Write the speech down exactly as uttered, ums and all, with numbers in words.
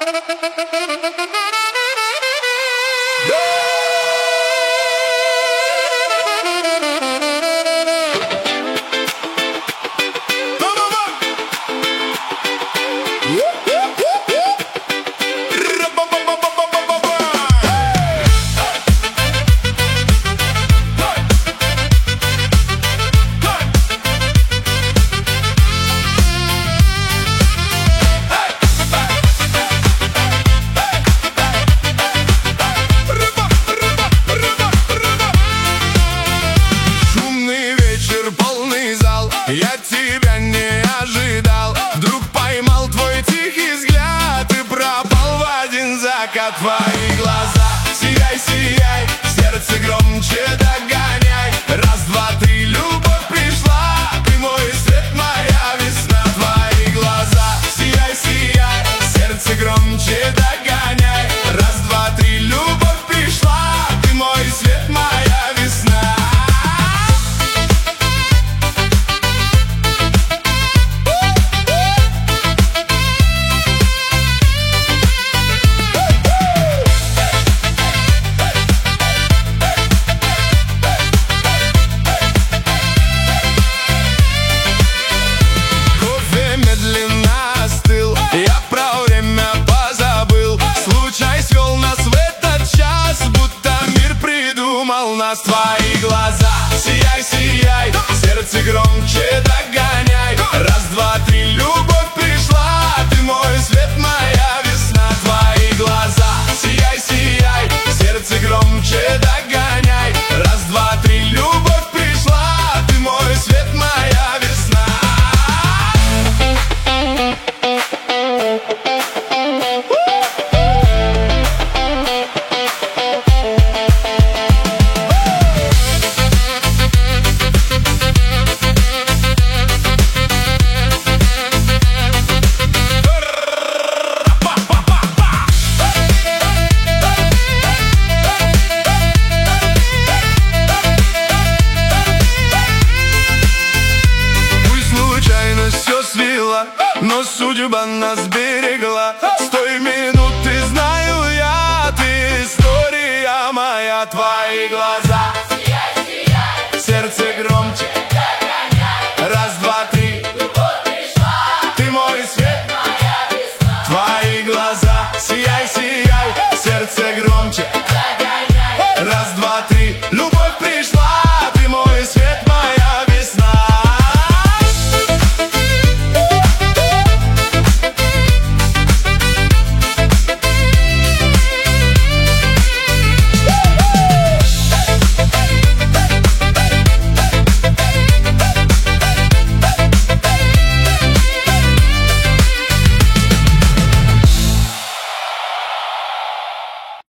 Я тебя не ожидал, вдруг поймал твой тихий взгляд и пропал в один закат. Твои глаза, сияй, сияй, сердце громче догоняй. Раз, два, три, любовь пришла, ты мой свет, моя весна. Твои глаза, сияй, сияй, сердце громче догоняй. Раз, два, три, любовь пришла, ты мой свет, моя весна. Я про время позабыл, случай свел нас в этот час, будто мир придумал нас. Твои глаза, сияй, сияй, сердце громче догоняй. Раз, два, три, любовь пришла, ты мой свет, моя весна. Твои глаза, сияй, сияй, сердце громче догоняй. Раз, два, три, любовь пришла, ты мой свет, моя весна. Но судьба нас берегла.